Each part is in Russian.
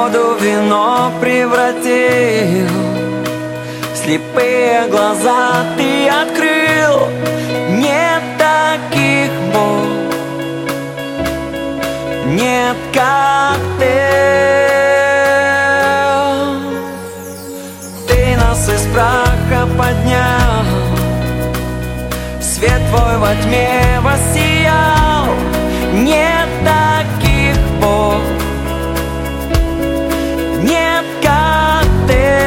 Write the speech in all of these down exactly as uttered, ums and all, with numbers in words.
воду в вино превратил, слепые глаза ты открыл. Нет таких Бог, нет как ты. Ты нас из праха поднял, свет твой во тьме воссиял. Нет таких Бог, нет как ты.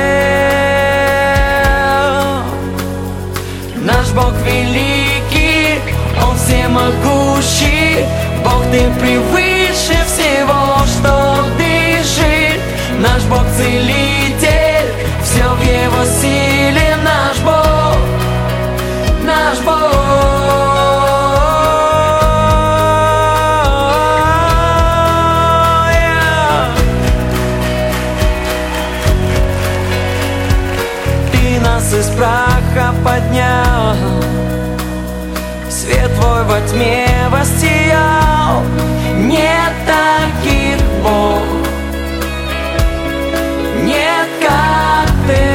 Наш Бог великий, Он всемогущий. Бог, ты превыше всего, что дышит. Наш Бог целитель, все в Его силе. Наш Бог, наш Бог. Из праха поднял, свет твой во тьме воссиял. Нет таких Бог, нет как ты.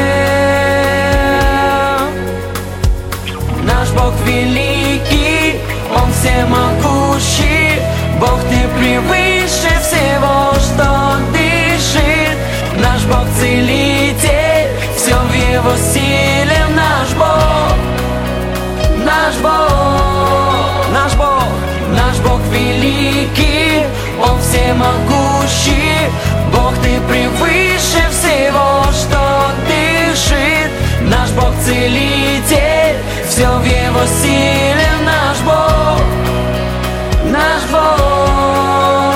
Наш Бог великий, Он всемогущий. Бог, ты превыше всего, что дышит. Наш Бог целитель, все в Его силе. Наш Бог, наш Бог, наш Бог, наш Бог великий, Он всемогущий. Бог, ты превыше всего, что дышит. Наш Бог целитель, все в Его силе. Наш Бог, наш Бог.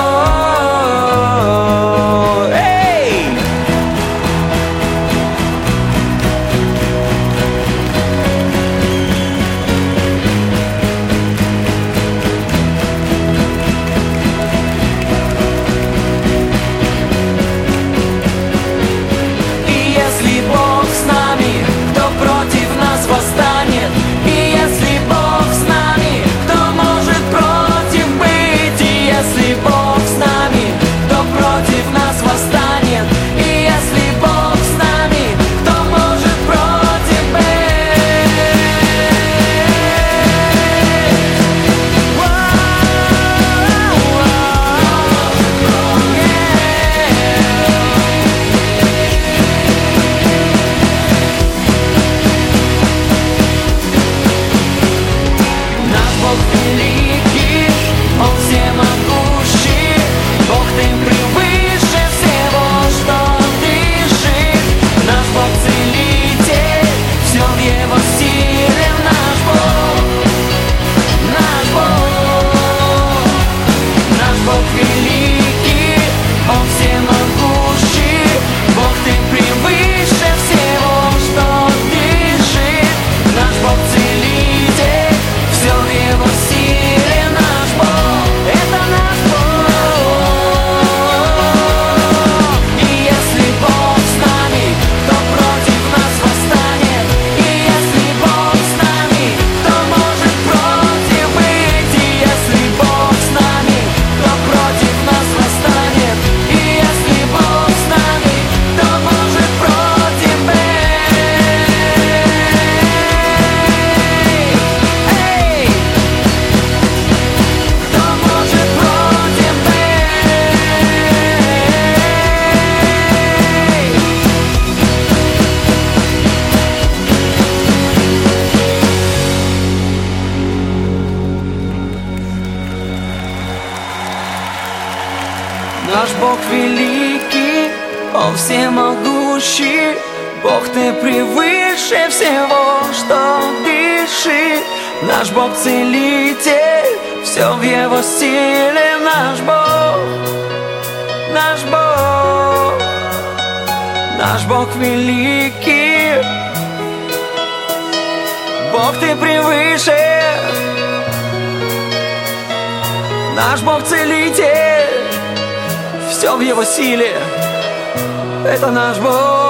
Наш Бог великий, Он всемогущий. Бог, ты превыше всего, что дышит. Наш Бог целитель, все в Его силе. Наш Бог, наш Бог, наш Бог великий. Бог, ты превыше. Наш Бог целитель, все в Его силе. Это наш Бог.